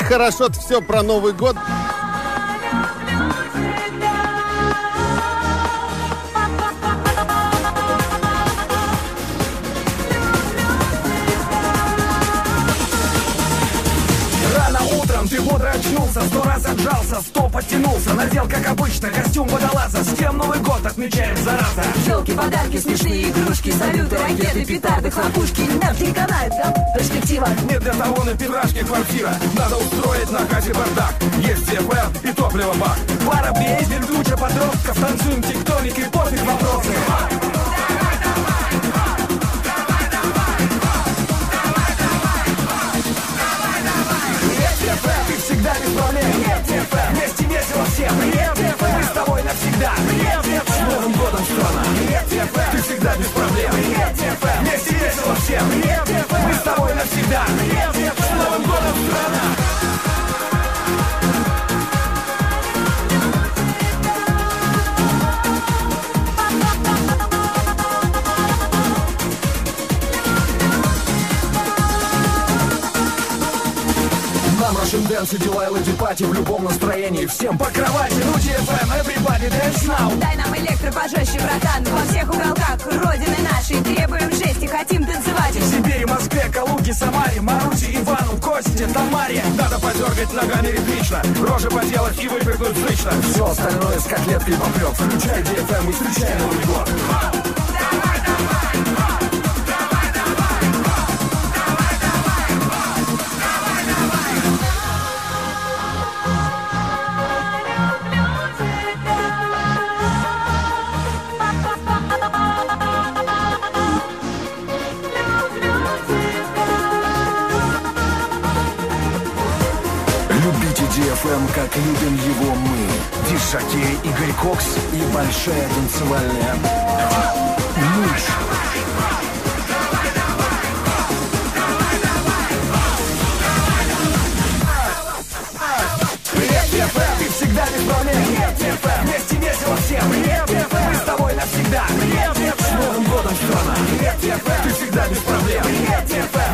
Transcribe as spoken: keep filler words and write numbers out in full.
хорошо-то все про Новый год. Ты бодро очнулся, сто раз отжался, сто подтянулся, надел, как обычно, костюм водолаза. С кем Новый год отмечаем, зараза? Елки, подарки, смешные игрушки, салюты, ракеты, петарды, хлопушки. Нам не канает, да? Перспектива. Нет для того на петрашке квартира. Надо устроить на хате бардак. Есть ДФР и топливо бак. Пара бездель, куча подростков. Танцуем тектоник и пофиг вопросы. Ты всегда без проблем. Вместе весело всем. Мы с тобой навсегда. С Новым годом, страна. Ты всегда без проблем. Вместе весело всем. Мы с тобой навсегда. С Новым годом, страна. Russian Dance и дела пати в любом настроении. Всем по кровати, ну ди эф эм, everybody dance now. Дай нам электро пожестче, братан. Во всех уголках Родины нашей требуем жести, хотим танцевать. В Сибири, Москве, Калуге, Самаре, Маруси, Ивану, Косте, Тамаре. Надо подергать ногами ритмично, рожи поделать и выпрыгнуть зычно. Все остальное с котлеткой попрет. Включай ди эф эм и встречай Новый год. ди эф эм, как любим его мы. Дишаки, Игорь Кокс и большая танцевальная мышь. Привет, ди эф эм, ты всегда без проблем. Привет, ди эф эм, вместе весело всем. Привет, ди эф эм, мы с тобой навсегда. Привет, ди эф эм, с Новым годом, страна. Привет, ди эф эм, ты всегда без проблем. Привет, ди эф эм.